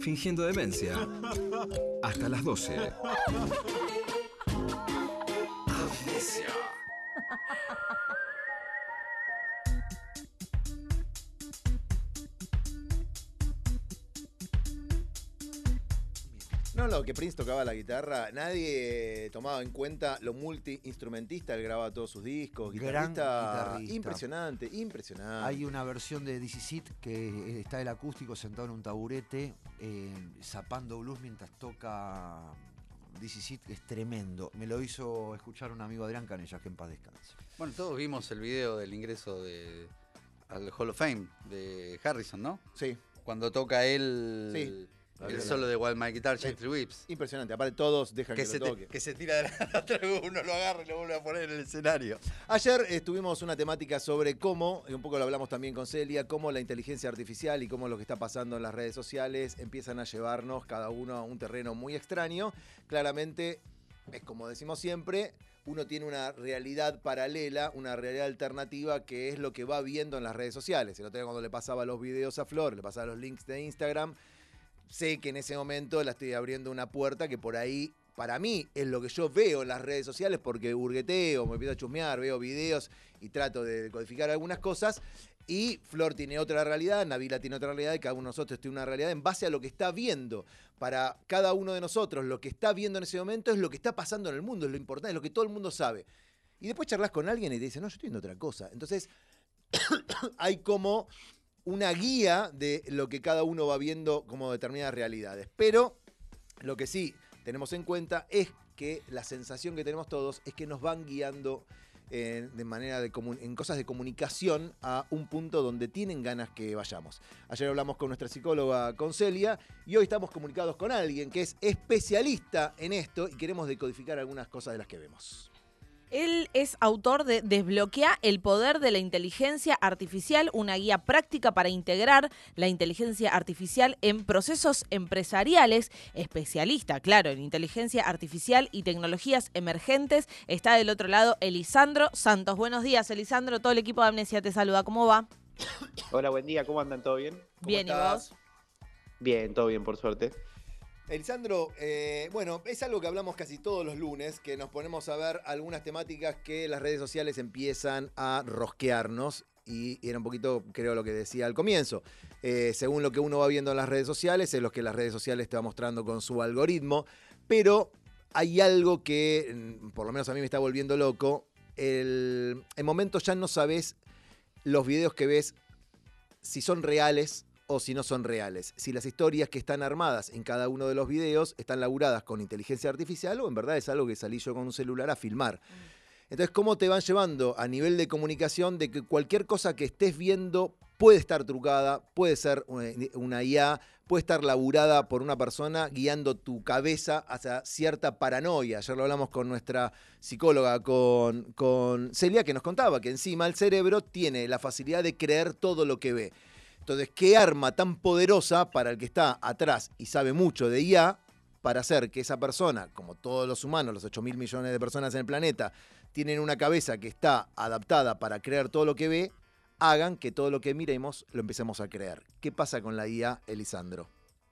fingiendo demencia. Hasta las 12. Amnesia. No, lo que Prince tocaba la guitarra, nadie tomaba en cuenta lo multi-instrumentista, él grababa todos sus discos, Gran guitarrista. Impresionante, impresionante. Hay una versión de This Is It que está el acústico sentado en un taburete, zapando blues mientras toca This Is It, que es tremendo. Me lo hizo escuchar un amigo Adrián Canellas, que en paz descanse. Bueno, todos vimos el video del ingreso al Hall of Fame de Harrison, ¿no? Sí. Cuando toca él... Sí. El solo de Wild My Guitar, Gently Whips. Impresionante, aparte todos dejan que lo toque. Que se tira de la tribuna, uno lo agarra y lo vuelve a poner en el escenario. Ayer tuvimos una temática sobre cómo, y un poco lo hablamos también con Celia, cómo la inteligencia artificial y cómo lo que está pasando en las redes sociales empiezan a llevarnos cada uno a un terreno muy extraño. Claramente, es como decimos siempre, uno tiene una realidad paralela, una realidad alternativa, que es lo que va viendo en las redes sociales. El otro día cuando le pasaba los videos a Flor, le pasaba los links de Instagram, sé que en ese momento la estoy abriendo una puerta que por ahí, para mí, es lo que yo veo en las redes sociales, porque burgueteo, me empiezo a chusmear, veo videos y trato de codificar algunas cosas. Y Flor tiene otra realidad, Nabila tiene otra realidad, y cada uno de nosotros tiene una realidad en base a lo que está viendo. Para cada uno de nosotros, lo que está viendo en ese momento es lo que está pasando en el mundo, es lo importante, es lo que todo el mundo sabe. Y después charlas con alguien y te dice, no, yo estoy viendo otra cosa. Entonces, hay como una guía de lo que cada uno va viendo como determinadas realidades. Pero lo que sí tenemos en cuenta es que la sensación que tenemos todos es que nos van guiando de manera en cosas de comunicación a un punto donde tienen ganas que vayamos. Ayer hablamos con nuestra psicóloga, con Celia, y hoy estamos comunicados con alguien que es especialista en esto y queremos decodificar algunas cosas de las que vemos. Él es autor de Desbloquea el poder de la inteligencia artificial, una guía práctica para integrar la inteligencia artificial en procesos empresariales. Especialista, claro, en inteligencia artificial y tecnologías emergentes. Está del otro lado Elisandro Santos. Buenos días, Elisandro. Todo el equipo de Amnesia te saluda. ¿Cómo va? Hola, buen día. ¿Cómo andan? ¿Todo bien? Bien, ¿y vos? Bien, todo bien, por suerte. Elisandro, bueno, es algo que hablamos casi todos los lunes, que nos ponemos a ver algunas temáticas que las redes sociales empiezan a rosquearnos, y era un poquito, creo, lo que decía al comienzo. Según lo que uno va viendo en las redes sociales, es lo que las redes sociales te va mostrando con su algoritmo, pero hay algo que, por lo menos a mí me está volviendo loco. En momentos ya no sabes los videos que ves si son reales o si no son reales. Si las historias que están armadas en cada uno de los videos están laburadas con inteligencia artificial o en verdad es algo que salí yo con un celular a filmar. Entonces, ¿cómo te van llevando a nivel de comunicación de que cualquier cosa que estés viendo puede estar trucada, puede ser una IA, puede estar laburada por una persona guiando tu cabeza hacia cierta paranoia? Ayer lo hablamos con nuestra psicóloga, con Celia, que nos contaba que encima el cerebro tiene la facilidad de creer todo lo que ve. Entonces, ¿qué arma tan poderosa para el que está atrás y sabe mucho de IA para hacer que esa persona, como todos los humanos, los 8.000 millones de personas en el planeta, tienen una cabeza que está adaptada para creer todo lo que ve, hagan que todo lo que miremos lo empecemos a creer? ¿Qué pasa con la IA, Elisandro?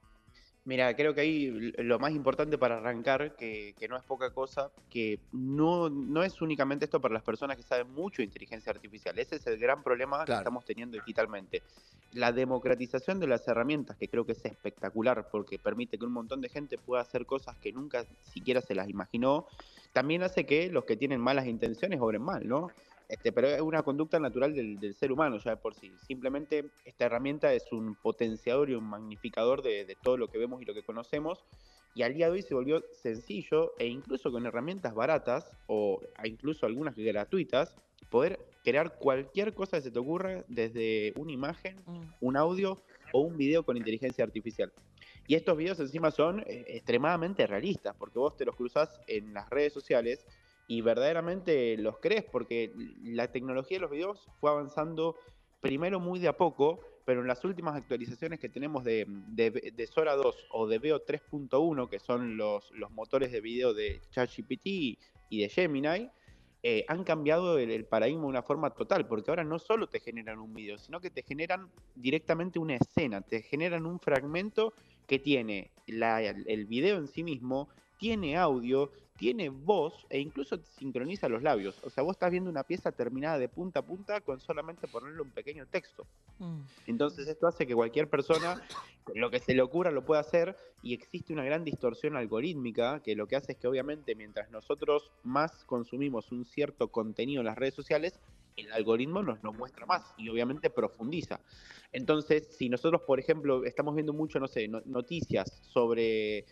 Mira, creo que ahí lo más importante para arrancar, que no es poca cosa, que no es únicamente esto para las personas que saben mucho de inteligencia artificial. Ese es el gran problema que estamos teniendo digitalmente. La democratización de las herramientas, que creo que es espectacular, porque permite que un montón de gente pueda hacer cosas que nunca siquiera se las imaginó, también hace que los que tienen malas intenciones obren mal, ¿no? Pero es una conducta natural del ser humano ya de por sí. Simplemente esta herramienta es un potenciador y un magnificador de todo lo que vemos y lo que conocemos, y al día de hoy se volvió sencillo, e incluso con herramientas baratas o incluso algunas gratuitas, poder crear cualquier cosa que se te ocurra, desde una imagen, un audio o un video con inteligencia artificial. Y estos videos encima son extremadamente realistas, porque vos te los cruzás en las redes sociales y verdaderamente los crees, porque la tecnología de los videos fue avanzando primero muy de a poco, pero en las últimas actualizaciones que tenemos de Sora 2 o de Veo 3.1, que son los motores de video de ChatGPT y de Gemini, han cambiado el paradigma de una forma total, porque ahora no solo te generan un video, sino que te generan directamente una escena, te generan un fragmento que tiene el video en sí mismo, tiene audio, tiene voz e incluso sincroniza los labios. O sea, vos estás viendo una pieza terminada de punta a punta con solamente ponerle un pequeño texto. Entonces esto hace que cualquier persona, lo que se le ocurra, lo pueda hacer, y existe una gran distorsión algorítmica que lo que hace es que obviamente mientras nosotros más consumimos un cierto contenido en las redes sociales, el algoritmo nos lo muestra más y obviamente profundiza. Entonces, si nosotros, por ejemplo, estamos viendo mucho, no sé, noticias sobre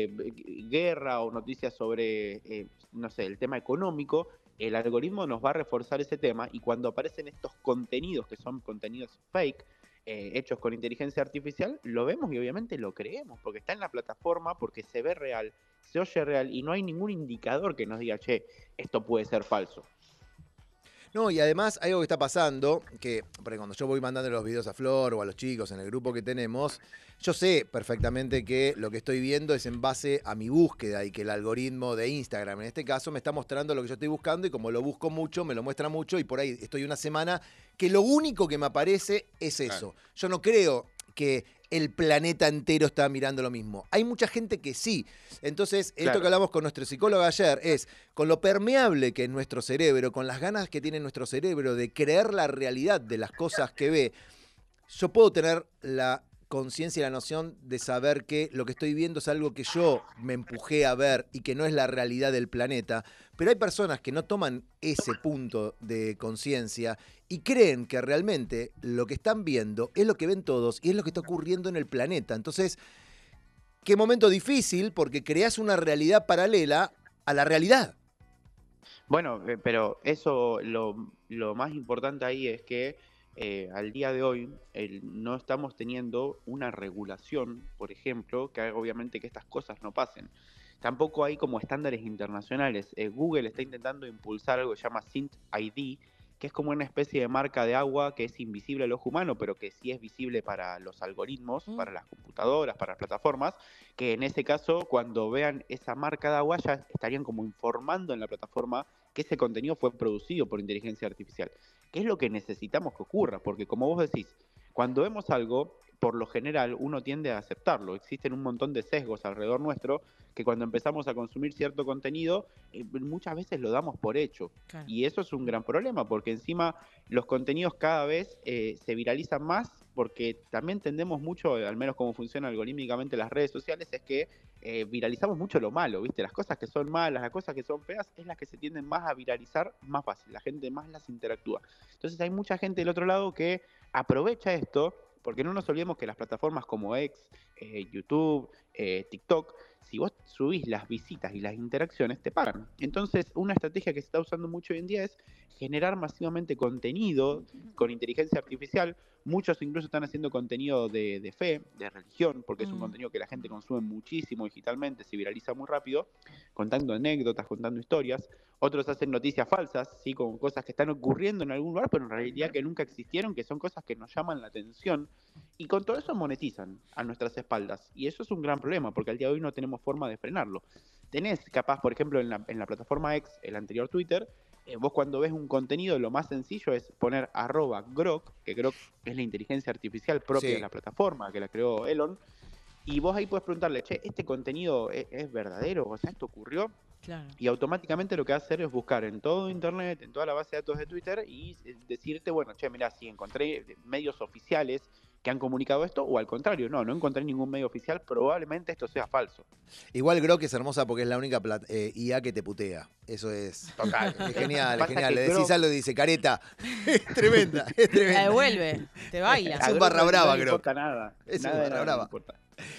guerra o noticias sobre, no sé, el tema económico, el algoritmo nos va a reforzar ese tema, y cuando aparecen estos contenidos que son contenidos fake, hechos con inteligencia artificial, lo vemos y obviamente lo creemos, porque está en la plataforma, porque se ve real, se oye real y no hay ningún indicador que nos diga, che, esto puede ser falso. No, y además hay algo que está pasando, que porque cuando yo voy mandando los videos a Flor o a los chicos en el grupo que tenemos, yo sé perfectamente que lo que estoy viendo es en base a mi búsqueda y que el algoritmo de Instagram, en este caso, me está mostrando lo que yo estoy buscando, y como lo busco mucho, me lo muestra mucho, y por ahí estoy una semana que lo único que me aparece es eso. Yo no creo que el planeta entero está mirando lo mismo. Hay mucha gente que sí. Entonces, esto que hablamos con nuestro psicólogo ayer es, con lo permeable que es nuestro cerebro, con las ganas que tiene nuestro cerebro de creer la realidad de las cosas que ve, yo puedo tener la conciencia y la noción de saber que lo que estoy viendo es algo que yo me empujé a ver y que no es la realidad del planeta. Pero hay personas que no toman ese punto de conciencia y creen que realmente lo que están viendo es lo que ven todos y es lo que está ocurriendo en el planeta. Entonces, qué momento difícil, porque creás una realidad paralela a la realidad. Bueno, pero eso, lo más importante ahí es que al día de hoy no estamos teniendo una regulación, por ejemplo, que haga obviamente que estas cosas no pasen. Tampoco hay como estándares internacionales. Google está intentando impulsar algo que se llama Synth ID, que es como una especie de marca de agua que es invisible al ojo humano, pero que sí es visible para los algoritmos, para las computadoras, para las plataformas, que en ese caso, cuando vean esa marca de agua, ya estarían como informando en la plataforma que ese contenido fue producido por inteligencia artificial. ¿Qué es lo que necesitamos que ocurra? Porque como vos decís, cuando vemos algo, por lo general uno tiende a aceptarlo. Existen un montón de sesgos alrededor nuestro que cuando empezamos a consumir cierto contenido, muchas veces lo damos por hecho. Claro. Y eso es un gran problema, porque encima los contenidos cada vez se viralizan más, porque también tendemos mucho, al menos como funciona algorítmicamente las redes sociales, es que viralizamos mucho lo malo, ¿viste? Las cosas que son malas, las cosas que son feas, es las que se tienden más a viralizar más fácil, la gente más las interactúa. Entonces hay mucha gente del otro lado que aprovecha esto, porque no nos olvidemos que las plataformas como X, YouTube, TikTok, si vos subís las visitas y las interacciones, te pagan. Entonces, una estrategia que se está usando mucho hoy en día es generar masivamente contenido con inteligencia artificial. Muchos incluso están haciendo contenido de fe, de religión, porque es un contenido que la gente consume muchísimo digitalmente, se viraliza muy rápido, contando anécdotas, contando historias. Otros hacen noticias falsas, ¿sí? Con cosas que están ocurriendo en algún lugar, pero en realidad que nunca existieron, que son cosas que nos llaman la atención. Y con todo eso monetizan a nuestras espaldas. Y eso es un gran problema, porque al día de hoy no tenemos forma de frenarlo. Tenés capaz, por ejemplo, en la plataforma X, el anterior Twitter, vos cuando ves un contenido, lo más sencillo es poner @Grok, que Grok es la inteligencia artificial propia de la plataforma, que la creó Elon, y vos ahí podés preguntarle, che, ¿este contenido es verdadero? O sea, ¿esto ocurrió? Claro. Y automáticamente lo que va a hacer es buscar en todo internet, en toda la base de datos de Twitter, y decirte, bueno, che, mirá, si encontré medios oficiales que han comunicado esto, o al contrario, no encontré ningún medio oficial, probablemente esto sea falso. Igual Grok es hermosa porque es la única IA que te putea. Eso es total. Es genial, es genial. Le decís algo y dice, careta. Es tremenda, es tremenda. La devuelve, te baila. Es un barra brava, Grok. No Grok. importa nada. Es nada, un barra brava. No importa.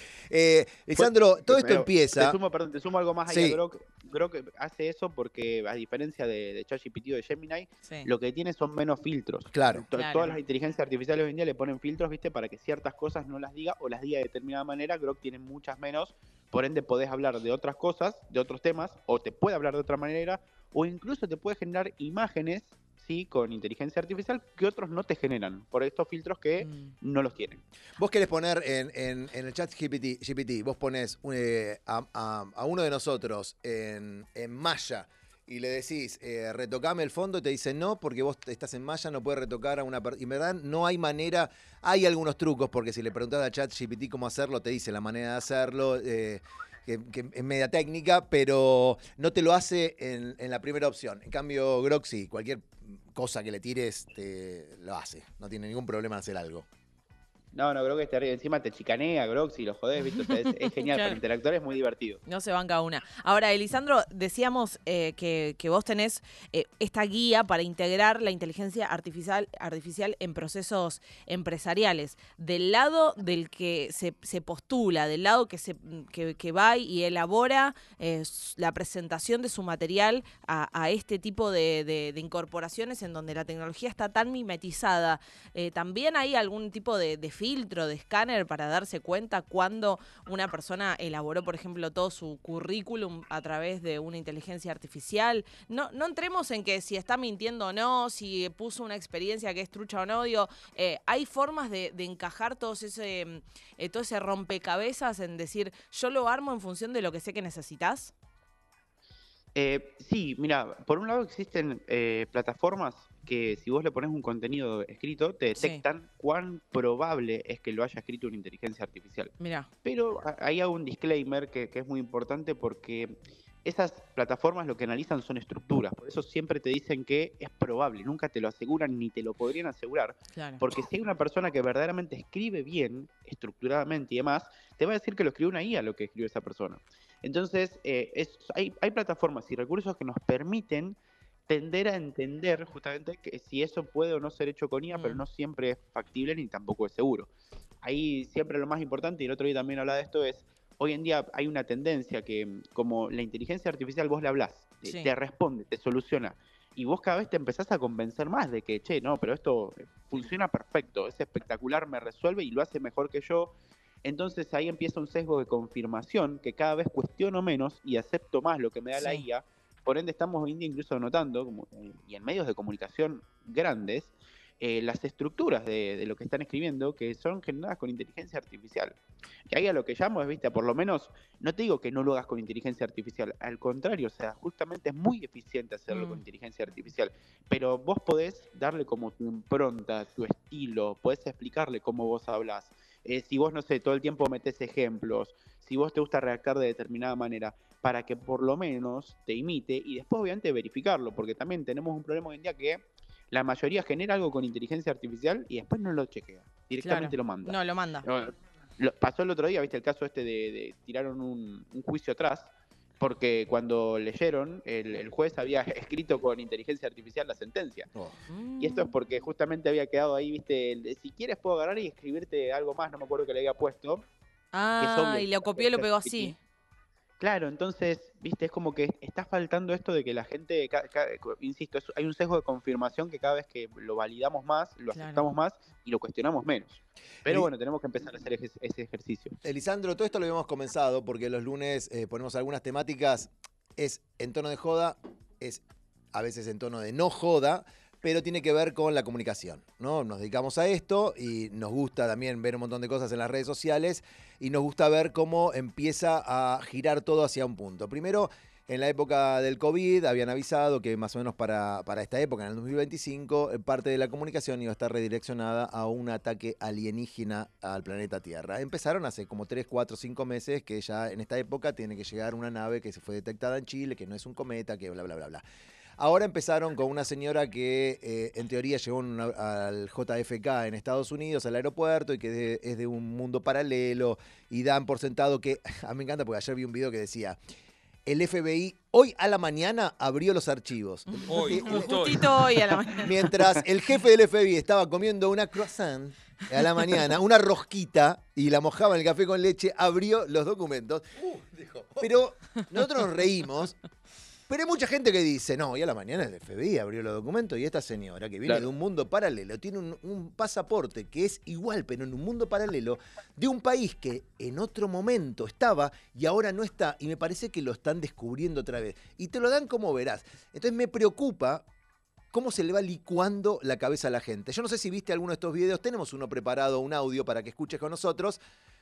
Lisandro, todo esto empieza. Te sumo algo más ahí a Grok. Grok hace eso porque, a diferencia de ChatGPT o de Gemini, lo que tiene son menos filtros. Claro. Todas las inteligencias artificiales hoy en día le ponen filtros, ¿viste? Para que ciertas cosas no las diga o las diga de determinada manera. Grok tiene muchas menos, por ende podés hablar de otras cosas, de otros temas, o te puede hablar de otra manera, o incluso te puede generar imágenes, ¿sí? Con inteligencia artificial que otros no te generan, por estos filtros que no los tienen. Vos querés poner en el chat GPT, vos ponés a uno de nosotros en Maya y le decís, retocame el fondo, y te dice no, porque vos estás en malla, no puedes retocar a una persona. Y en verdad no hay manera, hay algunos trucos, porque si le preguntás a ChatGPT cómo hacerlo, te dice la manera de hacerlo, que es media técnica, pero no te lo hace en la primera opción. En cambio, Grok sí, cualquier cosa que le tires, lo hace. No tiene ningún problema en hacer algo. No, creo que encima te chicanea, Grok, si lo jodés, ¿viste? O sea, es genial, Claro. para interactuar es muy divertido. No se banca una. Ahora, Elisandro, decíamos que vos tenés esta guía para integrar la inteligencia artificial en procesos empresariales. Del lado del que se postula, del lado que va y elabora la presentación de su material a este tipo de incorporaciones en donde la tecnología está tan mimetizada, ¿también hay algún tipo de filtro, de escáner para darse cuenta cuando una persona elaboró, por ejemplo, todo su currículum a través de una inteligencia artificial? No entremos en que si está mintiendo o no, si puso una experiencia que es trucha o no. Digo, hay formas de encajar todo ese rompecabezas en decir, yo lo armo en función de lo que sé que necesitas. Sí, mira, por un lado existen plataformas que si vos le pones un contenido escrito, te detectan cuán probable es que lo haya escrito una inteligencia artificial. Mira. Pero ahí hago un disclaimer que es muy importante porque esas plataformas lo que analizan son estructuras, por eso siempre te dicen que es probable, nunca te lo aseguran ni te lo podrían asegurar, Claro. porque si hay una persona que verdaderamente escribe bien, estructuradamente y demás, te va a decir que lo escribió una IA lo que escribió esa persona. Entonces, hay plataformas y recursos que nos permiten tender a entender justamente que si eso puede o no ser hecho con IA, pero no siempre es factible ni tampoco es seguro. Ahí siempre lo más importante, y el otro día también hablaba de esto, es hoy en día hay una tendencia que como la inteligencia artificial vos le hablás, te responde, te soluciona, y vos cada vez te empezás a convencer más de que, che, no, pero esto funciona perfecto, es espectacular, me resuelve y lo hace mejor que yo. Entonces ahí empieza un sesgo de confirmación que cada vez cuestiono menos y acepto más lo que me da la IA. Por ende estamos hoy en día incluso notando, y en medios de comunicación grandes, las estructuras de lo que están escribiendo que son generadas con inteligencia artificial. Y ahí a lo que llamo es, viste, por lo menos, no te digo que no lo hagas con inteligencia artificial, al contrario, o sea, justamente es muy eficiente hacerlo con inteligencia artificial, pero vos podés darle como tu impronta, tu estilo, podés explicarle cómo vos hablás. Si vos, no sé, todo el tiempo metés ejemplos, si vos te gusta redactar de determinada manera, para que por lo menos te imite y después obviamente verificarlo, porque también tenemos un problema hoy en día que la mayoría genera algo con inteligencia artificial y después no lo chequea, directamente lo manda. No, lo manda. Pasó el otro día, viste el caso este de tiraron un juicio atrás, porque cuando leyeron, el juez había escrito con inteligencia artificial la sentencia. Y esto es porque justamente había quedado ahí, viste, si quieres puedo agarrar y escribirte algo más, no me acuerdo que le había puesto. Y lo copió y lo pegó así. Claro, entonces, viste, es como que está faltando esto de que la gente, insisto, hay un sesgo de confirmación que cada vez que lo validamos más, lo aceptamos más y lo cuestionamos menos. Pero bueno, tenemos que empezar a hacer ese ejercicio. Elisandro, todo esto lo habíamos comenzado porque los lunes ponemos algunas temáticas, es en tono de joda, es a veces en tono de no joda, pero tiene que ver con la comunicación, ¿no? Nos dedicamos a esto y nos gusta también ver un montón de cosas en las redes sociales y nos gusta ver cómo empieza a girar todo hacia un punto. Primero, en la época del COVID habían avisado que más o menos para esta época, en el 2025, parte de la comunicación iba a estar redireccionada a un ataque alienígena al planeta Tierra. Empezaron hace como 3, 4, 5 meses que ya en esta época tiene que llegar una nave que se fue detectada en Chile, que no es un cometa, que bla, bla, bla, bla. Ahora empezaron con una señora que en teoría llegó al JFK en Estados Unidos, al aeropuerto, y que es de un mundo paralelo, y dan por sentado que, a mí me encanta porque ayer vi un video que decía, el FBI hoy a la mañana abrió los archivos. Justito hoy a la mañana. Mientras el jefe del FBI estaba comiendo una croissant a la mañana, una rosquita, y la mojaba en el café con leche, abrió los documentos. Pero nosotros nos reímos. Pero hay mucha gente que dice, no, hoy a la mañana el FBI abrió los documentos y esta señora que viene de un mundo paralelo tiene un pasaporte que es igual, pero en un mundo paralelo, de un país que en otro momento estaba y ahora no está. Y me parece que lo están descubriendo otra vez. Y te lo dan como verás. Entonces me preocupa cómo se le va licuando la cabeza a la gente. Yo no sé si viste alguno de estos videos, tenemos uno preparado, un audio para que escuches con nosotros.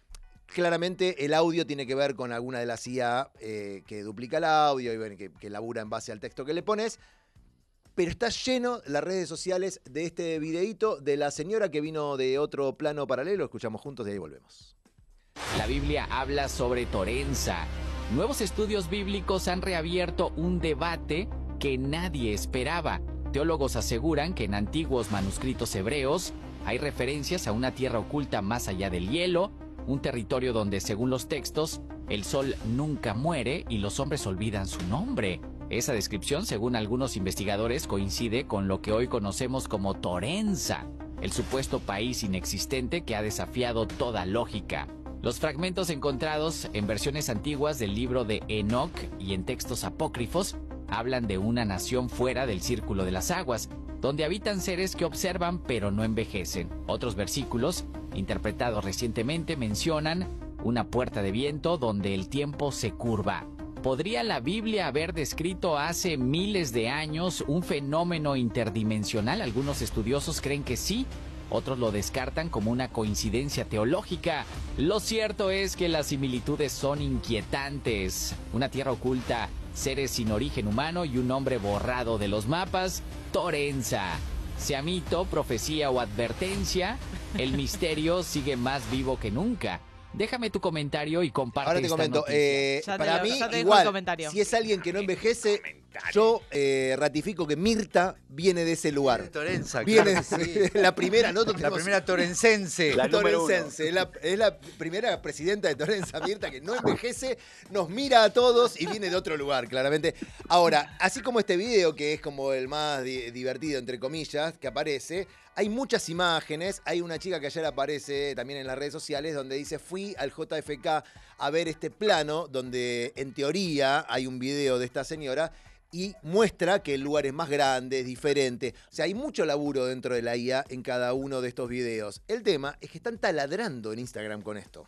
claramente el audio tiene que ver con alguna de las IA que duplica el audio y bueno, que labura en base al texto que le pones. Pero está lleno las redes sociales de este videíto de la señora que vino de otro plano paralelo. Escuchamos juntos y ahí volvemos. La Biblia habla sobre Torenza. Nuevos estudios bíblicos han reabierto un debate que nadie esperaba. Teólogos aseguran que en antiguos manuscritos hebreos hay referencias a una tierra oculta más allá del hielo, un territorio donde, según los textos, el sol nunca muere y los hombres olvidan su nombre. Esa descripción, según algunos investigadores, coincide con lo que hoy conocemos como Torenza, el supuesto país inexistente que ha desafiado toda lógica. Los fragmentos encontrados en versiones antiguas del libro de Enoc y en textos apócrifos hablan de una nación fuera del círculo de las aguas, donde habitan seres que observan pero no envejecen. Otros versículos, interpretados recientemente, mencionan una puerta de viento donde el tiempo se curva. ¿Podría la Biblia haber descrito hace miles de años un fenómeno interdimensional? Algunos estudiosos creen que sí, otros lo descartan como una coincidencia teológica. Lo cierto es que las similitudes son inquietantes. Una tierra oculta, seres sin origen humano y un nombre borrado de los mapas, Torenza. Sea mito, profecía o advertencia, el misterio sigue más vivo que nunca. Déjame tu comentario y comparte. Ahora te comento, para mí igual, si es alguien que no envejece, yo ratifico que Mirta viene de ese lugar. Torenza, viene claro que sí. la primera, ¿no? La primera torensense. La número uno. Torensense, es la primera presidenta de Torenza, Mirta, que no envejece, nos mira a todos y viene de otro lugar, claramente. Ahora, así como este video, que es como el más divertido, entre comillas, que aparece, hay muchas imágenes. Hay una chica que ayer aparece también en las redes sociales donde dice: fui al JFK a ver este plano donde en teoría hay un video de esta señora y muestra que el lugar es más grande, es diferente. O sea, hay mucho laburo dentro de la IA en cada uno de estos videos. El tema es que están taladrando en Instagram con esto.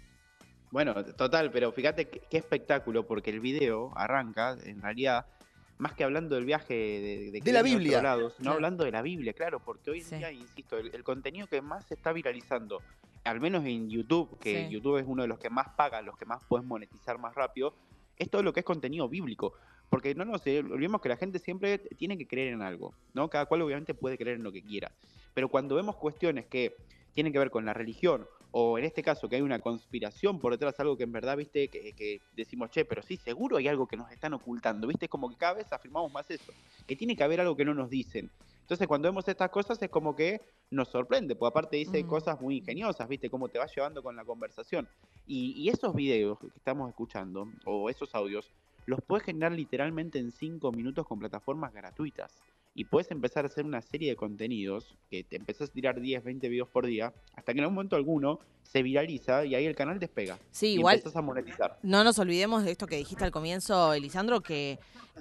Bueno, total, pero fíjate qué espectáculo, porque el video arranca, en realidad, más que hablando del viaje de la Biblia, lados, no claro. hablando de la Biblia, claro, porque hoy en Sí. día, insisto, el contenido que más se está viralizando, al menos en YouTube, que Sí. YouTube es uno de los que más paga, los que más puedes monetizar más rápido, es todo lo que es contenido bíblico. Porque no nos olvidemos que la gente siempre tiene que creer en algo, ¿no? Cada cual obviamente puede creer en lo que quiera. Pero cuando vemos cuestiones que tienen que ver con la religión, o en este caso que hay una conspiración por detrás, algo que en verdad, viste, que decimos, che, pero sí, seguro hay algo que nos están ocultando, viste, como que cada vez afirmamos más eso, que tiene que haber algo que no nos dicen. Entonces cuando vemos estas cosas es como que nos sorprende, porque aparte dice cosas muy ingeniosas, viste, cómo te va llevando con la conversación. Y esos videos que estamos escuchando, o esos audios, los puedes generar literalmente en 5 minutos con plataformas gratuitas. Y puedes empezar a hacer una serie de contenidos que te empezás a tirar 10, 20 videos por día, hasta que en un momento alguno se viraliza y ahí el canal despega. Sí, y igual empezás a monetizar. no nos olvidemos de esto que dijiste al comienzo, Elisandro, que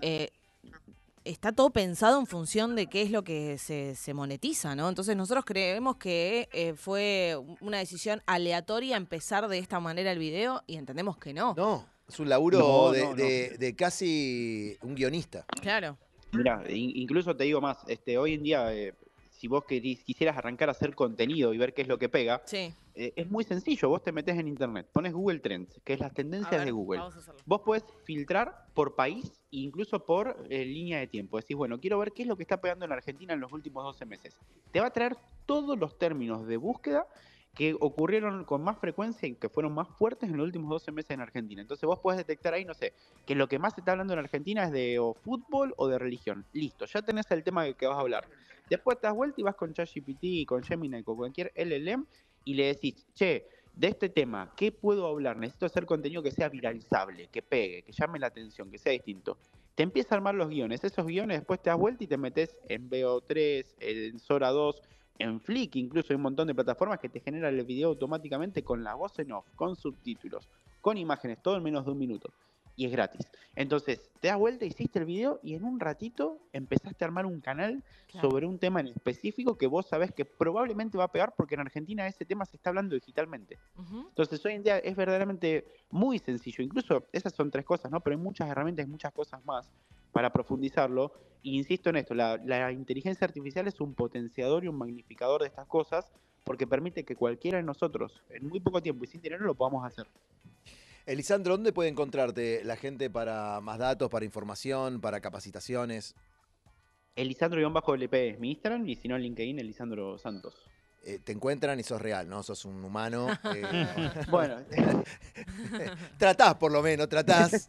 está todo pensado en función de qué es lo que se monetiza, ¿no? Entonces nosotros creemos que fue una decisión aleatoria empezar de esta manera el video y entendemos que no. No, es un laburo No, de casi un guionista. Claro. Mira, incluso te digo más, hoy en día, si vos quisieras arrancar a hacer contenido y ver qué es lo que pega, Sí. es muy sencillo. Vos te metés en internet, pones Google Trends, que es las A tendencias ver, de Google. vamos a hacerlo. Vos podés filtrar por país e incluso por línea de tiempo. Decís, bueno, quiero ver qué es lo que está pegando en Argentina en los últimos 12 meses. Te va a traer todos los términos de búsqueda que ocurrieron con más frecuencia y que fueron más fuertes en los últimos 12 meses en Argentina. Entonces vos podés detectar ahí, no sé, que lo que más se está hablando en Argentina es de o fútbol o de religión. Listo, ya tenés el tema del que vas a hablar. Después te das vuelta y vas con ChatGPT, con Gemini, con cualquier LLM y le decís, che, de este tema, ¿qué puedo hablar? Necesito hacer contenido que sea viralizable, que pegue, que llame la atención, que sea distinto. Te empieza a armar los guiones. Esos guiones después te das vuelta y te metes en VO3, en Sora 2, en Flick, incluso hay un montón de plataformas que te generan el video automáticamente con la voz en off, con subtítulos, con imágenes, todo en menos de 1 minuto. Y es gratis. Entonces, te das vuelta, hiciste el video y en un ratito empezaste a armar un canal sobre un tema en específico que vos sabés que probablemente va a pegar porque en Argentina ese tema se está hablando digitalmente. Entonces, hoy en día es verdaderamente muy sencillo. Incluso esas son 3 cosas, ¿no? Pero hay muchas herramientas y muchas cosas más para profundizarlo. Y insisto en esto, la inteligencia artificial es un potenciador y un magnificador de estas cosas porque permite que cualquiera de nosotros, en muy poco tiempo y sin dinero, lo podamos hacer. Elisandro, ¿dónde puede encontrarte la gente para más datos, para información, para capacitaciones? Elisandro-LP es mi Instagram y si no en LinkedIn, Elisandro Santos. Te encuentran y sos real, ¿no? Sos un humano. Bueno. Tratás, por lo menos, tratás.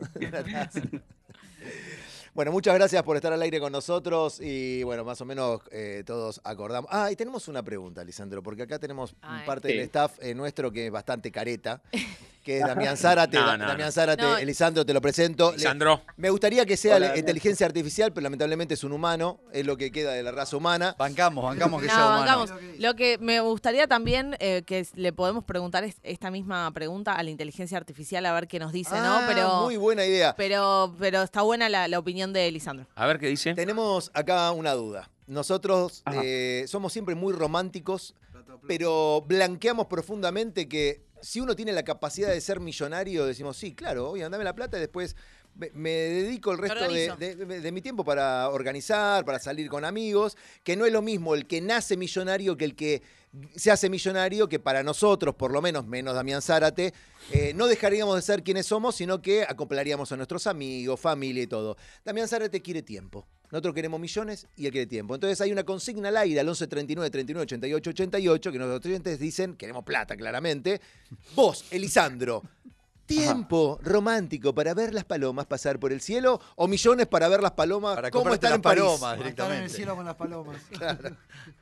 Bueno, muchas gracias por estar al aire con nosotros y bueno, más o menos todos acordamos. Y tenemos una pregunta, Lisandro, porque acá tenemos parte del staff nuestro que es bastante careta, que es Damián Zárate. Damián Zárate, no. Elisandro, te lo presento. Lisandro. Me gustaría que sea la inteligencia artificial, pero lamentablemente es un humano, es lo que queda de la raza humana. Bancamos que sea humano. Lo que me gustaría también que le podemos preguntar esta misma pregunta a la inteligencia artificial, a ver qué nos dice, ¿no? Pero muy buena idea. Pero está buena la opinión de Lisandro. A ver qué dice. Tenemos acá una duda. Nosotros somos siempre muy románticos, pero blanqueamos profundamente que si uno tiene la capacidad de ser millonario, decimos, sí, claro, oye, dame la plata y después me dedico el resto de mi tiempo para organizar, para salir con amigos, que no es lo mismo el que nace millonario que el que se hace millonario, que para nosotros, por lo menos Damián Zárate, no dejaríamos de ser quienes somos, sino que acoplaríamos a nuestros amigos, familia y todo. Damián Zárate quiere tiempo. Nosotros queremos millones y él quiere tiempo. Entonces hay una consigna al aire al 11 39 39 88 88 que nuestros oyentes dicen, queremos plata, claramente. Vos, Elisandro, ¿tiempo romántico para ver las palomas pasar por el cielo o millones para ver las palomas cómo están en París? Directamente. Estar en el cielo con las palomas. Claro.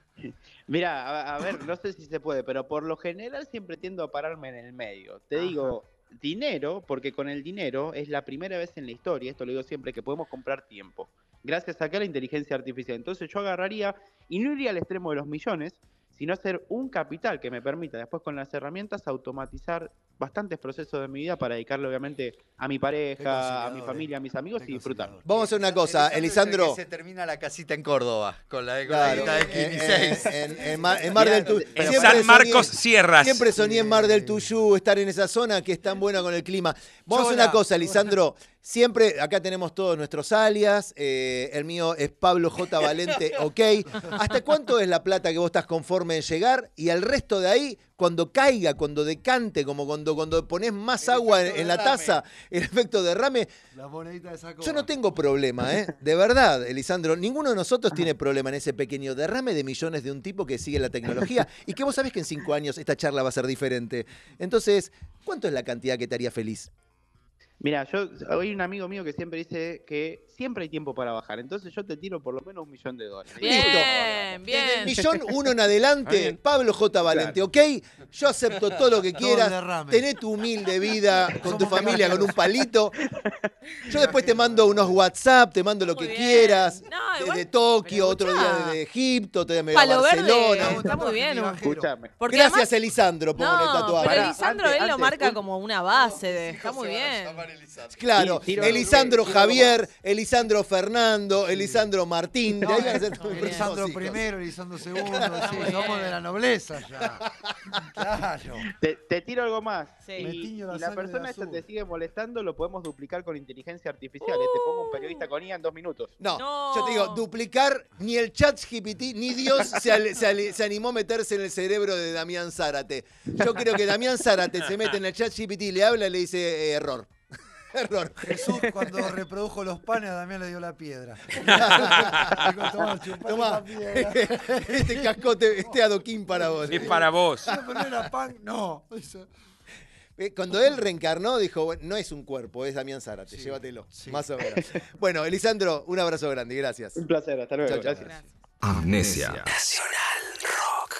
Mira, a ver, no sé si se puede, pero por lo general siempre tiendo a pararme en el medio. Te digo dinero, porque con el dinero es la primera vez en la historia, esto lo digo siempre, que podemos comprar tiempo. Gracias a la inteligencia artificial. Entonces yo agarraría y no iría al extremo de los millones, sino hacer un capital que me permita después con las herramientas automatizar bastantes procesos de mi vida para dedicarle obviamente a mi pareja, a mi familia, a mis amigos y disfrutar. Vamos a hacer una cosa, Elisandro. Se termina la casita en Córdoba con la de 16. En Mar del Tuyú. En San Marcos Sierras. Siempre soñé en Mar del Tuyú, estar en esa zona que es tan buena con el clima. Vamos a hacer una cosa, Elisandro. Siempre, acá tenemos todos nuestros alias. El mío es Pablo J. Valente, ok. ¿Hasta cuánto es la plata que vos estás conforme en llegar? Y el resto de ahí, cuando caiga, cuando decante, como cuando pones más agua en la taza, el efecto derrame. La monedita de saco. Yo no tengo problema, de verdad, Elisandro. Ninguno de nosotros tiene problema en ese pequeño derrame de millones de un tipo que sigue la tecnología y que vos sabés que en 5 años esta charla va a ser diferente. Entonces, ¿cuánto es la cantidad que te haría feliz? Mira, hay un amigo mío que siempre dice que siempre hay tiempo para bajar. Entonces yo te tiro por lo menos $1 millón. Bien, bien. Desde el millón uno en adelante, Pablo J. Valente, ¿ok? Yo acepto todo lo que quieras. Tené tu humilde vida con tu familia, con un palito. Yo después te mando unos WhatsApp, te mando lo que quieras. No, desde Tokio, otro día desde Egipto, te voy a Barcelona. Verde, está muy bien. Escúchame. Gracias, además, Elisandro, por el tatuaje. Pero Elisandro, él lo marca como una base. Está muy bien. Claro, Elisandro Javier, Elisandro Fernando, Elisandro Martín. No, Elisandro primero, Elisandro segundo. Sí, somos de la nobleza ya. Claro. Te tiro algo más. Sí. Y la persona esta te sigue molestando, lo podemos duplicar con inteligencia artificial. Te pongo un periodista con IA en 2 minutos. No, yo te digo, duplicar, ni el ChatGPT, ni Dios se animó a meterse en el cerebro de Damián Zárate. Yo creo que Damián Zárate se mete en el ChatGPT, le habla y le dice error. Error. Jesús, cuando reprodujo los panes, a Damián le dio la piedra. Tomá, este cascote, este adoquín para vos. Es para vos. No, no era pan, no. Cuando él reencarnó, dijo, bueno, no es un cuerpo, es Damián Zárate, llévatelo. Sí. Más o menos. Bueno, Elisandro, un abrazo grande y gracias. Un placer, hasta luego. Chau, chau. Gracias. Amnesia. Nacional Rock.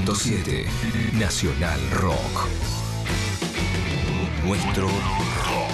93.7 Nacional Rock. Nuestro rock.